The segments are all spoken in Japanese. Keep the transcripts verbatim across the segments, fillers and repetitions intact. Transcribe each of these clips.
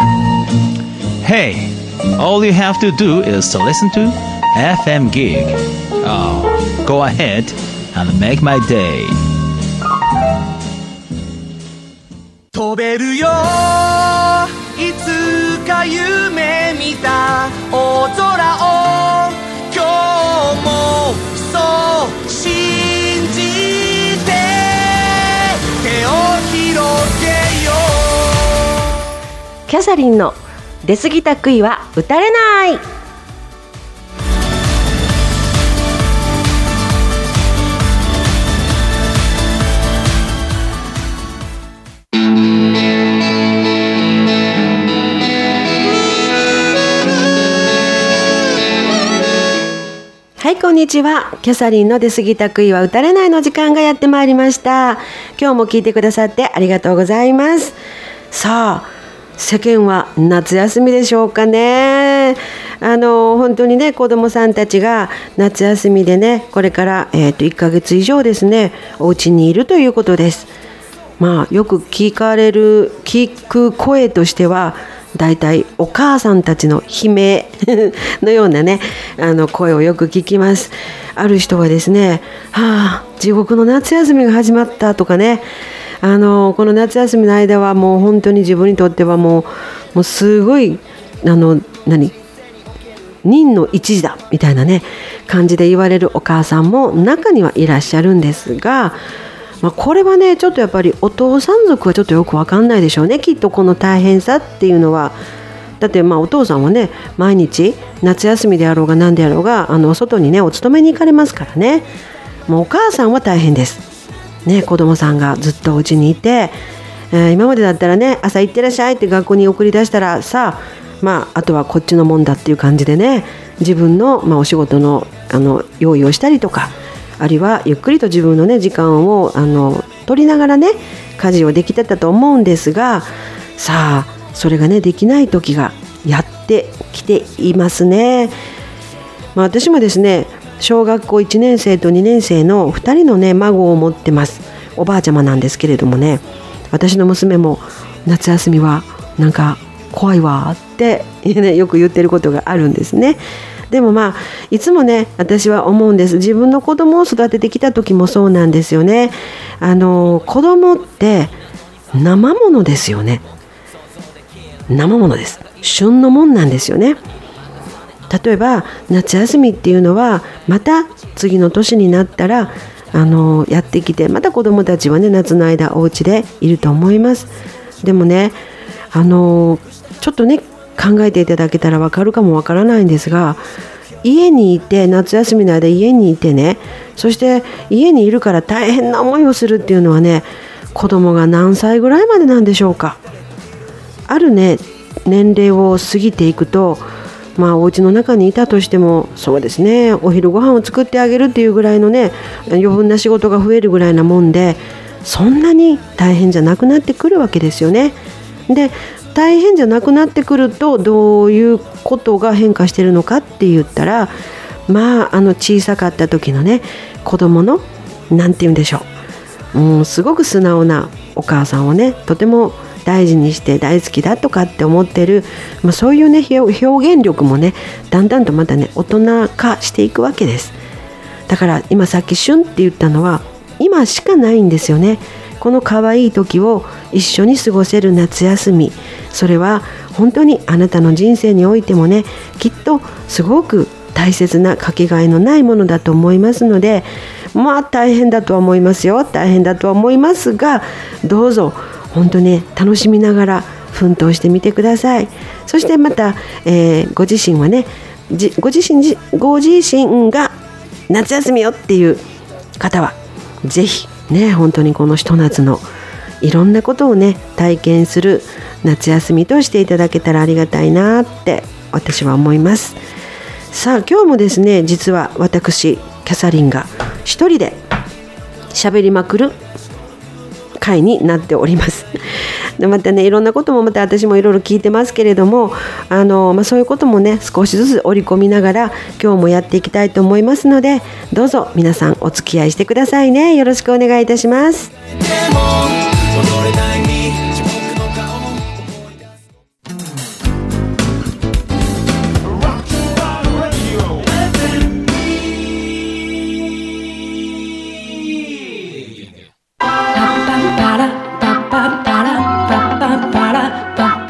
Hey, all you have to do is to listen to エフエム Gig. Oh, go ahead and make my day. 飛べるよいつか夢見た大空を今日もそう信じて手を広げよう。 キャサリンの出過ぎた杭は打たれない。はい、こんにちは。キャサリンの出過ぎた杭は打たれないの時間がやってまいりました。今日も聞いてくださってありがとうございます。さあ、世間は夏休みでしょうかね。あの本当にね、子どもさんたちが夏休みでね、これから、えー、といっかげつ以上ですね、お家にいるということです。まあよく聞かれる聞く声としては、だいたいお母さんたちの悲鳴のようなね、あの声をよく聞きます。ある人はですね、はあ、地獄の夏休みが始まったとかね、あのこの夏休みの間はもう本当に自分にとってはもう、もうすごいあの何任の一時だみたいなね感じで言われるお母さんも中にはいらっしゃるんですが、まあ、これはねちょっとやっぱりお父さん族はちょっとよく分かんないでしょうね。きっとこの大変さっていうのは、だってまあお父さんはね毎日夏休みであろうが何であろうがあの外にねお勤めに行かれますからね。もうお母さんは大変ですね。子供さんがずっとお家にいて、えー、今までだったらね朝行ってらっしゃいって学校に送り出したらさあ、まあ、あとはこっちのもんだっていう感じでね、自分の、まあ、お仕事の、あの用意をしたりとか、あるいはゆっくりと自分の、ね、時間をあの取りながらね家事をできてたと思うんですが、さあそれがねできない時がやってきていますね。まあ、私もですね小学校いちねん生とにねん生のふたりのね孫を持ってます。おばあちゃまなんですけれどもね、私の娘も夏休みはなんか怖いわって、ね、よく言ってることがあるんですね。でもまあいつもね私は思うんです。自分の子供を育ててきた時もそうなんですよね。あの子供って生ものですよね。生ものです。旬のもんなんですよね。例えば夏休みっていうのはまた次の年になったらあのやってきて、また子どもたちはね夏の間お家でいると思います。でもねあのちょっとね考えていただけたらわかるかもわからないんですが、家にいて夏休みの間家にいてね、そして家にいるから大変な思いをするっていうのはね、子供が何歳ぐらいまでなんでしょうか。あるね年齢を過ぎていくと、まあお家の中にいたとしてもそうですね、お昼ご飯を作ってあげるっていうぐらいのね余分な仕事が増えるぐらいなもんで、そんなに大変じゃなくなってくるわけですよね。で大変じゃなくなってくるとどういうことが変化しているのかって言ったら、まああの小さかった時のね子供のなんて言うんでしょう、うん、すごく素直なお母さんをねとても大事にして大好きだとかって思ってる、まあ、そういうね表現力もねだんだんとまたね大人化していくわけです。だから今さっき旬って言ったのは今しかないんですよね。この可愛い時を一緒に過ごせる夏休み、それは本当にあなたの人生においてもねきっとすごく大切なかけがえのないものだと思いますので、まあ大変だとは思いますよ。大変だとは思いますが、どうぞ本当に楽しみながら奮闘してみてください。そしてまた、えー、ご自身はねじご自身ご自身が夏休みよっていう方はぜひね本当にこのひと夏のいろんなことをね体験する夏休みとしていただけたらありがたいなって私は思います。さあ今日もですね実は私キャサリンが一人で喋りまくる回になっております。でまたねいろんなこともまた私もいろいろ聞いてますけれども、あの、まあ、そういうこともね少しずつ織り込みながら今日もやっていきたいと思いますので、どうぞ皆さんお付き合いしてくださいね。よろしくお願いいたします。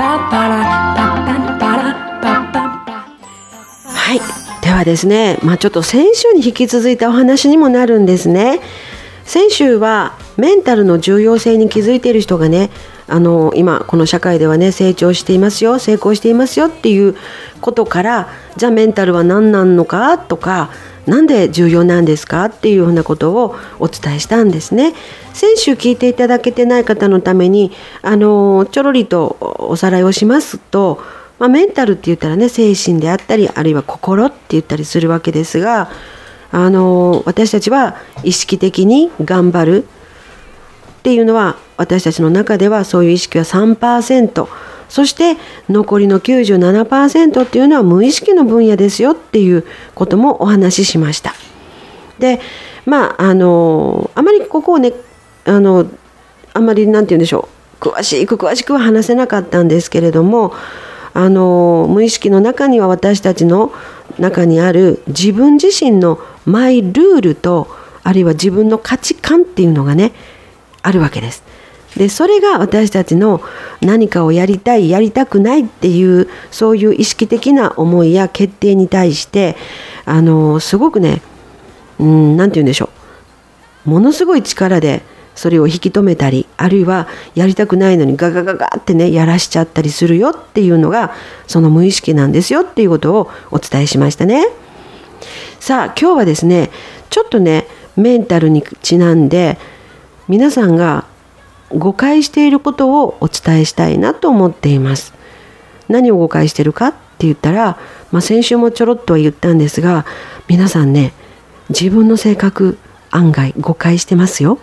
はい、ではですね、まあ、ちょっと先週に引き続いたお話にもなるんですね。先週はメンタルの重要性に気づいている人がね、あの今この社会ではね成長していますよ、成功していますよっていうことから、じゃあメンタルは何なのかとか、なんで重要なんですかっていうようなことをお伝えしたんですね。先週聞いていただけてない方のためにあのちょろりとおさらいをしますと、まあ、メンタルって言ったらね、精神であったり、あるいは心って言ったりするわけですが、あの私たちは意識的に頑張るっていうのは、私たちの中ではそういう意識は さんパーセント、そして残りの きゅうじゅうななパーセント っていうのは無意識の分野ですよっていうこともお話ししました。で、まああのあまりここをね、あのあまりなんて言うんでしょう、詳しく詳しくは話せなかったんですけれども、あの無意識の中には私たちの中にある自分自身のマイルールと、あるいは自分の価値観っていうのがねあるわけです。でそれが私たちの何かをやりたいやりたくないっていう、そういう意識的な思いや決定に対して、あのすごくね、うん、なんて言うんでしょう、ものすごい力でそれを引き止めたり、あるいはやりたくないのにガガガガってねやらしちゃったりするよっていうのが、その無意識なんですよっていうことをお伝えしましたね。さあ今日はですね、ちょっとねメンタルにちなんで皆さんが誤解していることをお伝えしたいなと思っています。何を誤解しているかって言ったら、まあ、先週もちょろっとは言ったんですが、皆さんね、自分の性格案外誤解してますよ。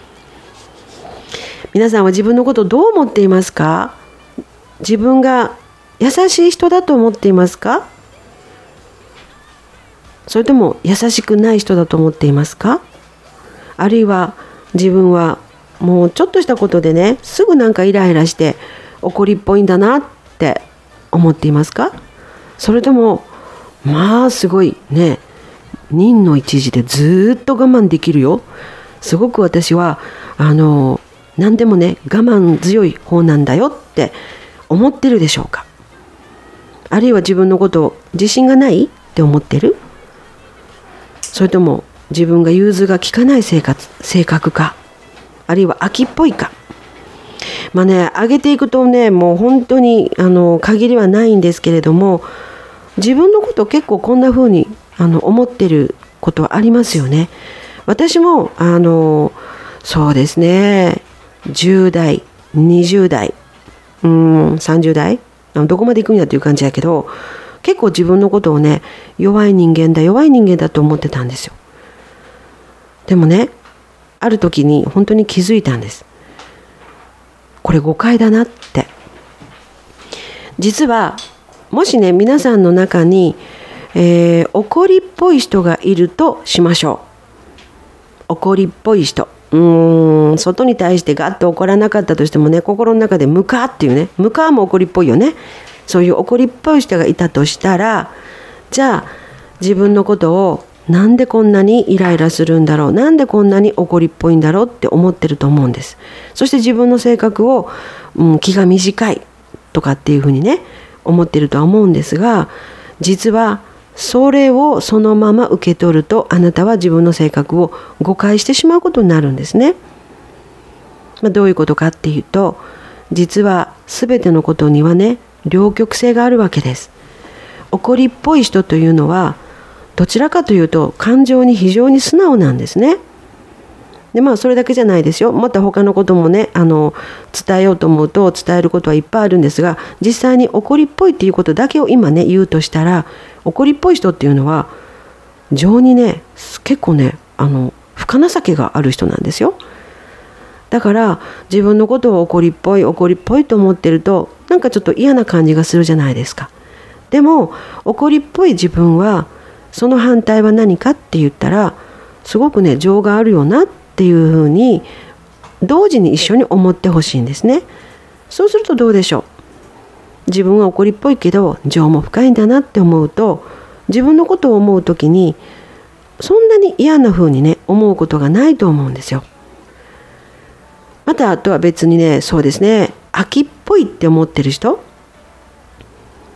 皆さんは自分のことをどう思っていますか？自分が優しい人だと思っていますか？それとも優しくない人だと思っていますか？あるいは自分はもうちょっとしたことでね、すぐなんかイライラして怒りっぽいんだなって思っていますか？それともまあすごいね、忍の一時でずっと我慢できるよ、すごく私はあの何でもね我慢強い方なんだよって思ってるでしょうか？あるいは自分のことを自信がないって思ってる？それとも自分が融通が利かない生活性格か、あるいは秋っぽいか。まあね、上げていくとね、もう本当にあの限りはないんですけれども、自分のこと結構こんな風にあの思ってることはありますよね。私もあのそうですね、じゅう代、にじゅう代、うーんさんじゅう代、どこまで行くんやっていう感じだけど、結構自分のことをね、弱い人間だ弱い人間だと思ってたんですよ。でもね、ある時に本当に気づいたんです。これ誤解だなって。実はもしね、皆さんの中に、えー、怒りっぽい人がいるとしましょう。怒りっぽい人、うーん外に対してガッと怒らなかったとしてもね、心の中でムカっていうね、ムカも怒りっぽいよね。そういう怒りっぽい人がいたとしたら、じゃあ自分のことをなんでこんなにイライラするんだろう、なんでこんなに怒りっぽいんだろうって思ってると思うんです。そして自分の性格を、うん、気が短いとかっていうふうにね思ってるとは思うんですが、実はそれをそのまま受け取ると、あなたは自分の性格を誤解してしまうことになるんですね。まあ、どういうことかっていうと、実は全てのことにはね、両極性があるわけです。怒りっぽい人というのはどちらかというと感情に非常に素直なんですね。でまあそれだけじゃないですよ。また他のこともね、あの伝えようと思うと伝えることはいっぱいあるんですが、実際に怒りっぽいっていうことだけを今ね言うとしたら、怒りっぽい人っていうのは情にね結構ねあの深情けがある人なんですよ。だから自分のことを怒りっぽい怒りっぽいと思ってると、なんかちょっと嫌な感じがするじゃないですか。でも怒りっぽい自分はその反対は何かって言ったら、すごくね情があるよなっていうふうに同時に一緒に思ってほしいんですね。そうするとどうでしょう。自分は怒りっぽいけど情も深いんだなって思うと、自分のことを思うときにそんなに嫌なふうにね思うことがないと思うんですよ。またあとは別にね、そうですね、秋っぽいって思ってる人、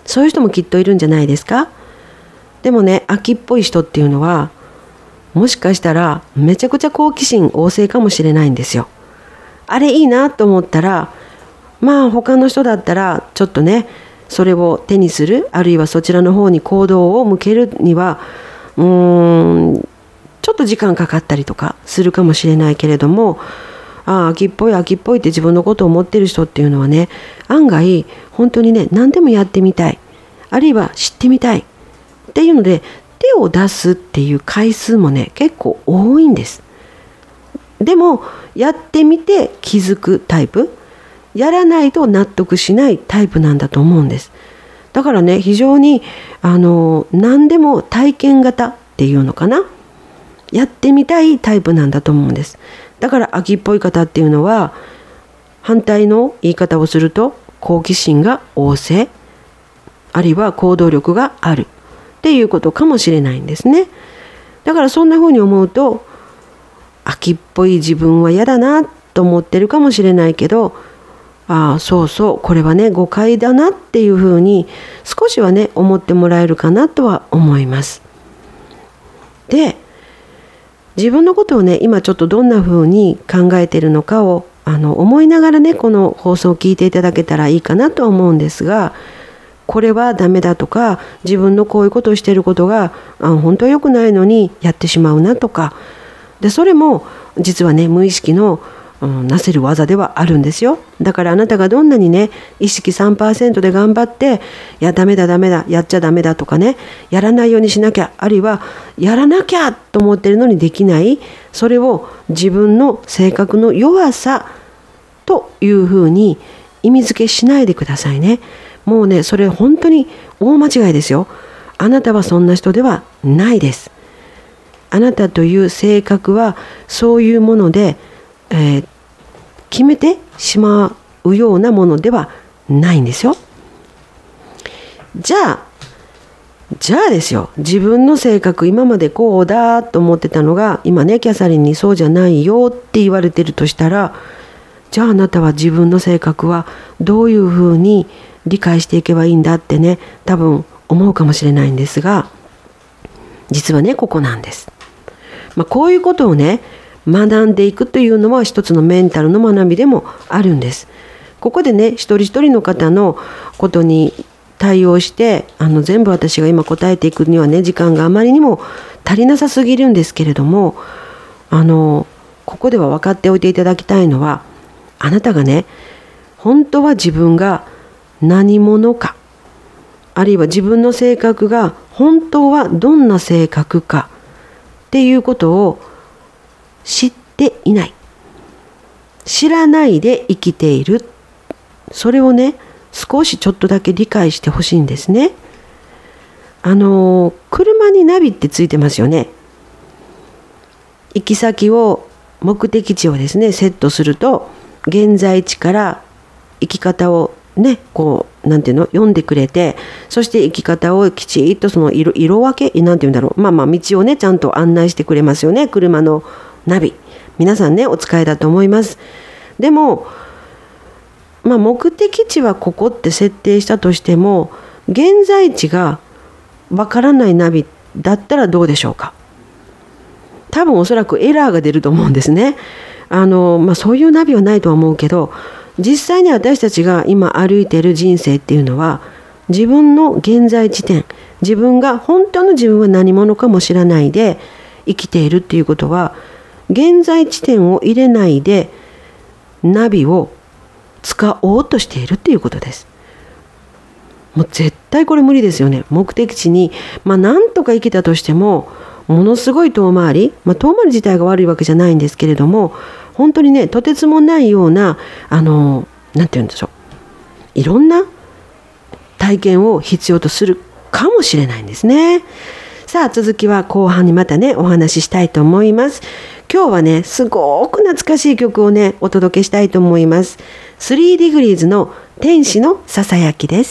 そういう人もきっといるんじゃないですか。でもね、秋っぽい人っていうのはもしかしたらめちゃくちゃ好奇心旺盛かもしれないんですよ。あれいいなと思ったら、まあ他の人だったらちょっとねそれを手にする、あるいはそちらの方に行動を向けるにはうーんちょっと時間かかったりとかするかもしれないけれども、ああ秋っぽい秋っぽいって自分のことを思ってる人っていうのはね、案外本当にね何でもやってみたい、あるいは知ってみたいっていうので手を出すっていう回数もね結構多いんです。でもやってみて気づくタイプ、やらないと納得しないタイプなんだと思うんです。だからね非常にあの何でも体験型っていうのかな、やってみたいタイプなんだと思うんです。だから秋っぽい方っていうのは反対の言い方をすると好奇心が旺盛、あるいは行動力があるっていうことかもしれないんですね。だからそんな風に思うと秋っぽい自分は嫌だなと思ってるかもしれないけど、ああそうそうこれはね誤解だなっていう風に少しはね思ってもらえるかなとは思います。で自分のことをね今ちょっとどんな風に考えているのかをあの思いながらねこの放送を聞いていただけたらいいかなとは思うんですが、これはダメだとか自分のこういうことをしていることがあ本当は良くないのにやってしまうなとかで、それも実はね無意識の、うん、なせる技ではあるんですよ。だからあなたがどんなにね意識 さんパーセント で頑張っていやダメだダメだやっちゃダメだとかね、やらないようにしなきゃ、あるいはやらなきゃと思ってるのにできない、それを自分の性格の弱さというふうに意味付けしないでくださいね。もうねそれ本当に大間違いですよ。あなたはそんな人ではないです。あなたという性格はそういうもので、えー、決めてしまうようなものではないんですよ。じゃあじゃあですよ、自分の性格今までこうだと思ってたのが今ねキャサリンにそうじゃないよって言われてるとしたら、じゃああなたは自分の性格はどういうふうに理解していけばいいんだってね多分思うかもしれないんですが、実はねここなんです。まあ、こういうことをね学んでいくというのは一つのメンタルの学びでもあるんです。ここでね一人一人の方のことに対応してあの全部私が今答えていくにはね時間があまりにも足りなさすぎるんですけれども、あのここでは分かっておいていただきたいのは、あなたがね本当は自分が何者か、あるいは自分の性格が本当はどんな性格かっていうことを知っていない、知らないで生きている、それをね少しちょっとだけ理解してほしいんですね。あの車にナビってついてますよね。行き先を目的地をですねセットすると現在地から行き方をねこうなんていうの読んでくれて、そして生き方をきちっとその 色, 色分けなんていうんだろう、まあまあ道をねちゃんと案内してくれますよね、車のナビ。皆さんねお使いだと思います。でもまあ目的地はここって設定したとしても現在地がわからないナビだったらどうでしょうか。多分おそらくエラーが出ると思うんですね。あの、まあ、そういうナビはないとは思うけど、実際に私たちが今歩いている人生っていうのは自分の現在地点、自分が本当の自分は何者かも知らないで生きているっていうことは、現在地点を入れないでナビを使おうとしているっていうことです。もう絶対これ無理ですよね。目的地にまあなんとか行けたとしてもものすごい遠回り、まあ、遠回り自体が悪いわけじゃないんですけれども、本当にねとてつもないようなあのなんて言うんでしょう、いろんな体験を必要とするかもしれないんですね。さあ続きは後半にまたねお話ししたいと思います。今日はねすごく懐かしい曲をねお届けしたいと思います。スリーディグリーズの天使のささやきです。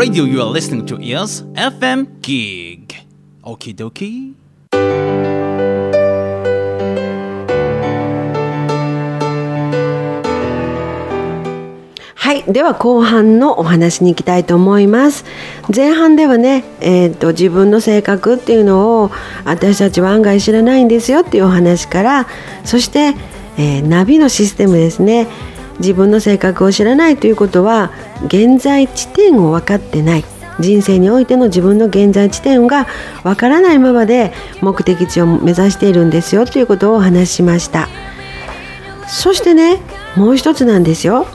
radio you are listening to is エフエム Gig. Okie dokie. はい、では後半のお話に行きたいと思います。前半ではね、えーと、自分の性格っていうのを私たちは案外知らないんですよっていうお話から、そして、えー、ナビのシステムですね。自分の性格を知らないということは現在地点を分かってない、人生においての自分の現在地点が分からないままで目的地を目指しているんですよということをお話ししました。そしてね、もう一つなんですよ。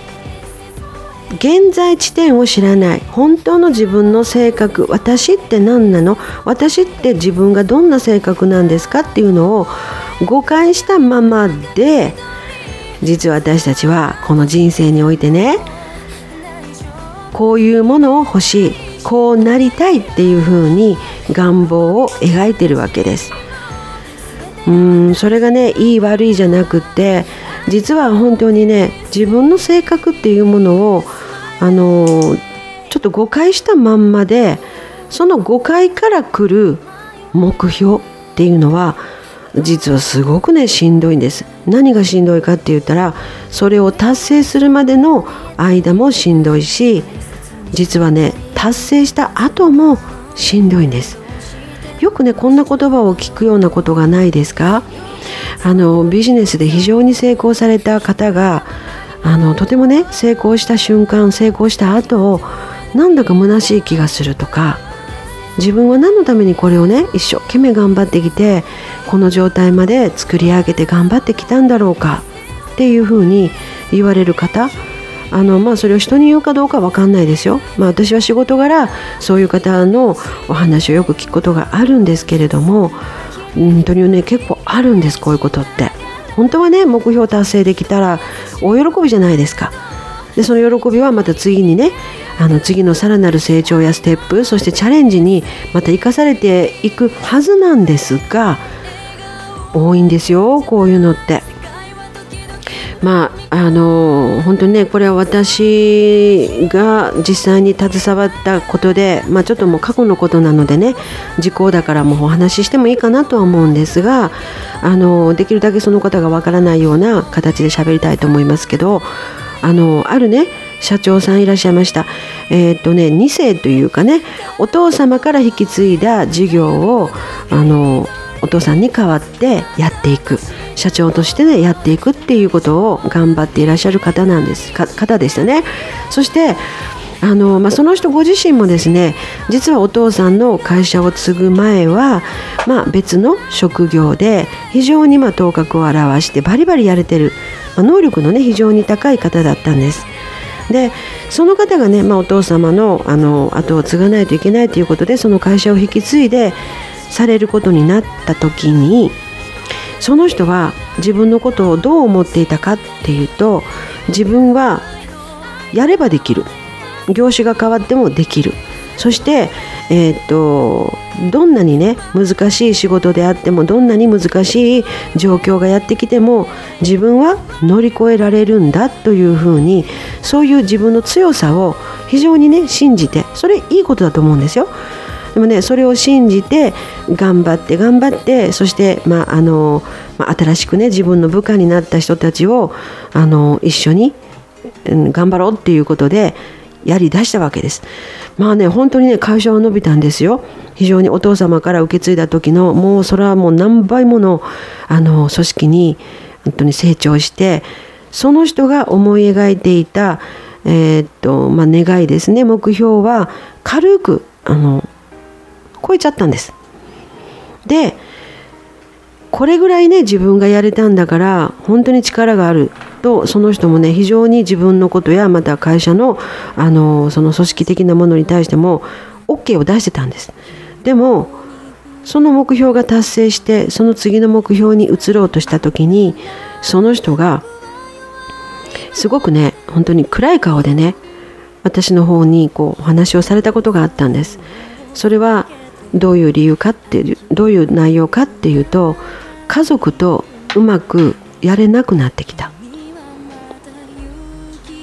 現在地点を知らない、本当の自分の性格、私って何なの、私って自分がどんな性格なんですかっていうのを誤解したままで、実は私たちはこの人生においてね、こういうものを欲しい、こうなりたいっていうふうに願望を描いてるわけです。うーんそれがね、いい悪いじゃなくって、実は本当にね、自分の性格っていうものをあのー、ちょっと誤解したまんまで、その誤解から来る目標っていうのは実はすごくねしんどいんです。何がしんどいかって言ったら、それを達成するまでの間もしんどいし、実はね達成した後もしんどいんです。よくねこんな言葉を聞くようなことがないですか？あのビジネスで非常に成功された方が、あのとてもね成功した瞬間、成功した後なんだか虚しい気がするとか、自分は何のためにこれをね一生懸命頑張ってきてこの状態まで作り上げて頑張ってきたんだろうかっていうふうに言われる方、あのまあそれを人に言うかどうか分かんないですよ。まあ私は仕事柄そういう方のお話をよく聞くことがあるんですけれども、本当にね結構あるんです。こういうことって本当はね目標達成できたら大喜びじゃないですか。でその喜びはまた次にね、あの次のさらなる成長やステップ、そしてチャレンジにまた生かされていくはずなんですが、多いんですよこういうのって。まああの本当にねこれは私が実際に携わったことで、まあ、ちょっともう過去のことなのでね、時効だからもうお話ししてもいいかなとは思うんですが、あのできるだけその方がわからないような形で喋りたいと思いますけど、あのあるね社長さんいらっしゃいました。えーっとねに世というかね、お父様から引き継いだ事業をあのお父さんに代わってやっていく、社長としてねやっていくっていうことを頑張っていらっしゃる方なんですか方でしたね。そしてあの、まあ、その人ご自身もですね、実はお父さんの会社を継ぐ前は、まあ、別の職業で非常にまあ頭角を現してバリバリやれてる、まあ、能力のね非常に高い方だったんです。でその方がね、まあ、お父様の、あの後を継がないといけないということでその会社を引き継いでされることになった時に、その人は自分のことをどう思っていたかっていうと、自分はやればできる、業種が変わってもできる、そして、えー、っとどんなにね難しい仕事であっても、どんなに難しい状況がやってきても自分は乗り越えられるんだというふうに、そういう自分の強さを非常にね信じて、それいいことだと思うんですよ。でもねそれを信じて頑張って頑張って、そして、まああのまあ、新しくね自分の部下になった人たちをあの一緒に、うん、頑張ろうっていうことでやり出したわけです。まあね本当にね会社は伸びたんですよ。非常にお父様から受け継いだ時のもうそれはもう何倍ものあの組織に本当に成長して、その人が思い描いていた、えーっとまあ、願いですね、目標は軽くあの超えちゃったんです。でこれぐらいね自分がやれたんだから本当に力があると、その人もね非常に自分のことやまた会社の、あのその組織的なものに対しても OK を出してたんです。でもその目標が達成してその次の目標に移ろうとした時に、その人がすごくね本当に暗い顔でね私の方にこうお話をされたことがあったんです。それはどういう理由かっていう、どういう内容かっていうと、家族とうまくやれなくなってきた。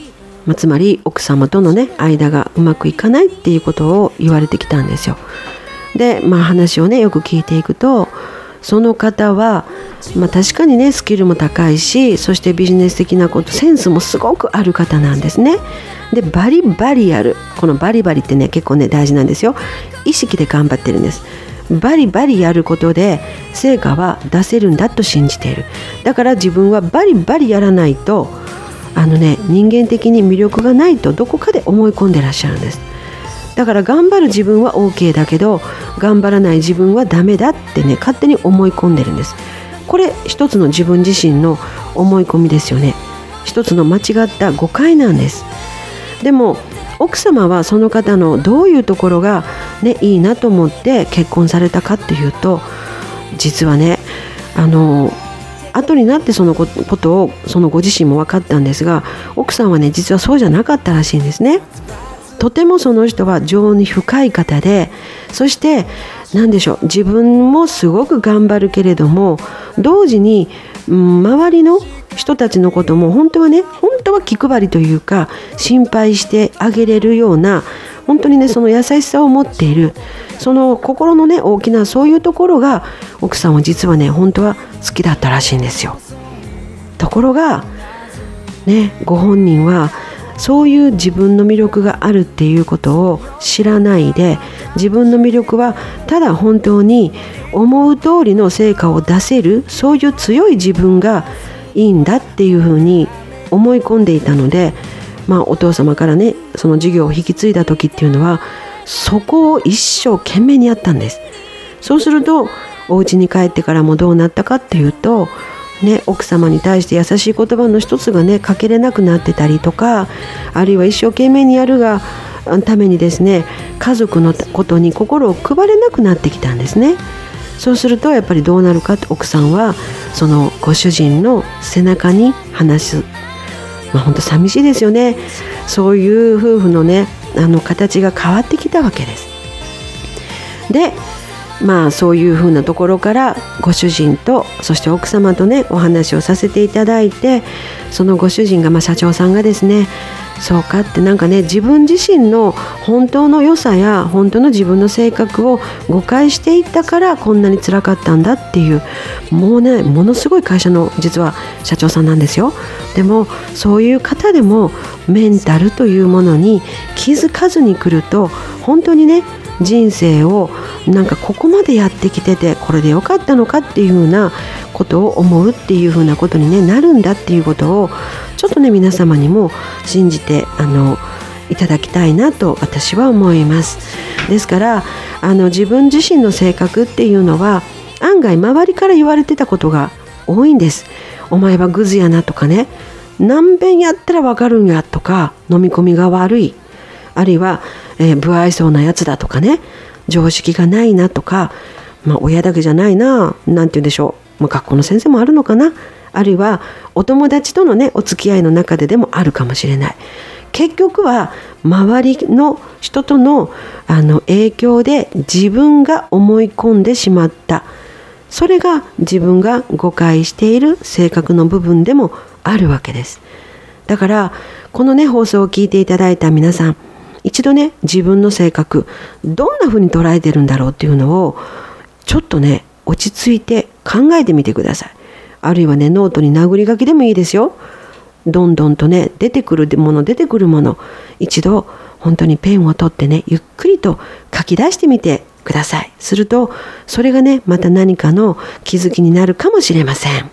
まあ、つまり奥様とのね間がうまくいかないっていうことを言われてきたんですよ。で、まあ、話をねよく聞いていくと、その方は、まあ、確かにねスキルも高いし、そしてビジネス的なことセンスもすごくある方なんですね。でバリバリやる、このバリバリってね結構ね大事なんですよ。意識で頑張ってるんです。バリバリやることで成果は出せるんだと信じている。だから自分はバリバリやらないと、あのね人間的に魅力がないとどこかで思い込んでらっしゃるんです。だから頑張る自分は OK だけど、頑張らない自分はダメだってね勝手に思い込んでるんです。これ一つの自分自身の思い込みですよね。一つの間違った誤解なんです。でも奥様はその方のどういうところが、ね、いいなと思って結婚されたかっていうと、実はねあの後になってそのことをそのご自身も分かったんですが、奥さんはね実はそうじゃなかったらしいんですね。とてもその人は情に深い方で、そして何でしょう、自分もすごく頑張るけれども同時に、うん、周りの人たちのことも本当はね本当は気配りというか心配してあげれるような、本当にねその優しさを持っている、その心のね大きなそういうところが奥さんは実はね本当は好きだったらしいんですよ。ところがねご本人はそういう自分の魅力があるっていうことを知らないで、自分の魅力はただ本当に思う通りの成果を出せる、そういう強い自分がいいんだっていうふうに思い込んでいたので、まあ、お父様からねその事業を引き継いだ時っていうのはそこを一生懸命にやったんです。そうするとお家に帰ってからもどうなったかっていうと、ね、奥様に対して優しい言葉の一つがねかけれなくなってたりとか、あるいは一生懸命にやるがためにですね家族のことに心を配れなくなってきたんですね。そうするとやっぱりどうなるかって、奥さんはそのご主人の背中に話す、まあ、本当寂しいですよね。そういう夫婦のねあの形が変わってきたわけです。でまあそういうふうなところからご主人とそして奥様とねお話をさせていただいて、そのご主人が、まあ、社長さんがですね、そうかってなんかね自分自身の本当の良さや本当の自分の性格を誤解していったからこんなに辛かったんだっていう、もうねものすごい会社の実は社長さんなんですよ。でもそういう方でもメンタルというものに気づかずに来ると、本当にね人生をなんかここまでやってきててこれでよかったのかっていうふうなことを思うっていうふうなことに、ね、なるんだっていうことをちょっとね皆様にも信じてあのいただきたいなと私は思います。ですからあの自分自身の性格っていうのは案外周りから言われてたことが多いんです。お前はグズやなとかね、何遍やったらわかるんやとか、飲み込みが悪い、あるいは、えー、不愛想なやつだとかね、常識がないなとか、まあ、親だけじゃないな、なんて言うんでしょう、まあ、学校の先生もあるのかな、あるいはお友達とのねお付き合いの中ででもあるかもしれない。結局は周りの人との、あの影響で自分が思い込んでしまった、それが自分が誤解している性格の部分でもあるわけです。だからこのね放送を聞いていただいた皆さん、一度ね自分の性格どんな風に捉えてるんだろうっていうのをちょっとね落ち着いて考えてみてください。あるいはねノートに殴り書きでもいいですよ。どんどんとね出てくるもの出てくるもの、一度本当にペンを取ってねゆっくりと書き出してみてください。するとそれがねまた何かの気づきになるかもしれません。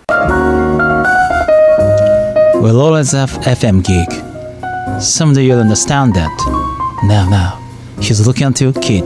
We'll always have エフエム gig. Someday you'll understand that. Now, now, he's looking at you, kid.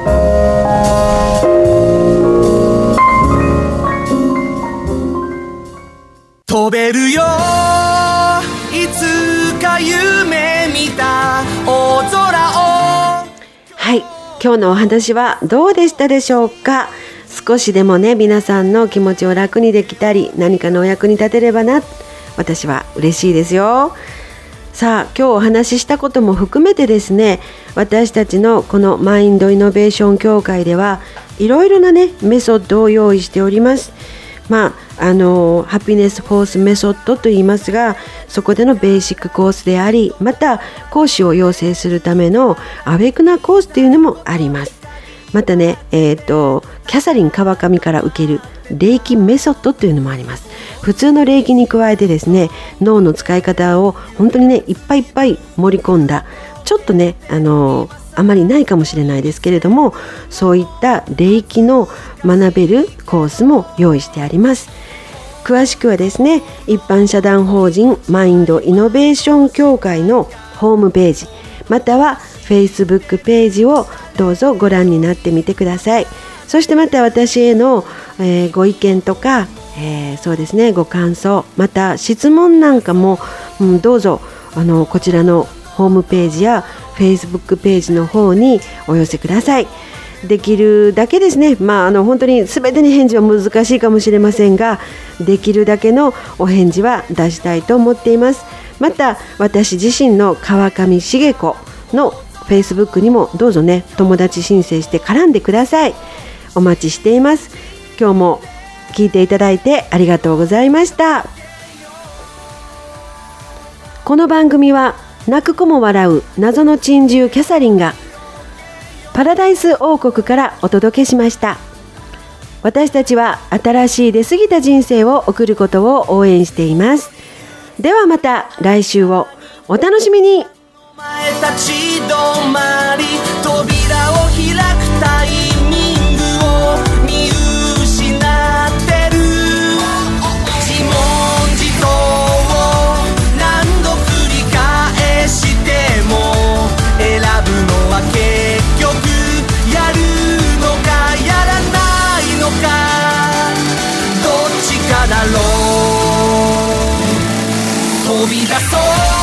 飛べるよいつか夢見た大空を。 はい、今日のお話はどうでしたでしょうか。少しでもね皆さんの気持ちを楽にできたり何かのお役に立てればな、私は嬉しいですよ。さあ今日お話ししたことも含めてですね、私たちのこのマインドイノベーション協会ではいろいろなねメソッドを用意しております。まああのハピネスフォースメソッドと言いますが、 そこでのベーシックコースであり、また講師を養成するためのアウェイクナーコースというのもあります。またね、えーと、キャサリン川上から受ける霊気メソッドというのもあります。普通の霊気に加えてですね、脳の使い方を本当にねいっぱいいっぱい盛り込んだ、ちょっとねあのあまりないかもしれないですけれども、そういった霊気の学べるコースも用意してあります。詳しくはですね、一般社団法人マインドイノベーション協会のホームページ、または Facebook ページをどうぞご覧になってみてください。そしてまた私への、えー、ご意見とか、えー、そうですねご感想、また質問なんかも、うん、どうぞあのこちらのホームページや Facebook ページの方にお寄せください。できるだけですね、まあ、あの本当に全てに返事は難しいかもしれませんが、できるだけのお返事は出したいと思っています。また私自身の川上茂子の Facebook にもどうぞね友達申請して絡んでください。お待ちしています。今日も聞いていただいてありがとうございました。この番組は泣く子も笑う謎の珍獣キャサリンがパラダイス王国からお届けしました。私たちは新しい出過ぎた人生を送ることを応援しています。ではまた来週をお楽しみに。 前立ち止まり、扉を開くタイミングを見失ってる。自問自答を何度繰り返しても選ぶのは結局やるのかやらないのか、どっちかだろう。飛び出そう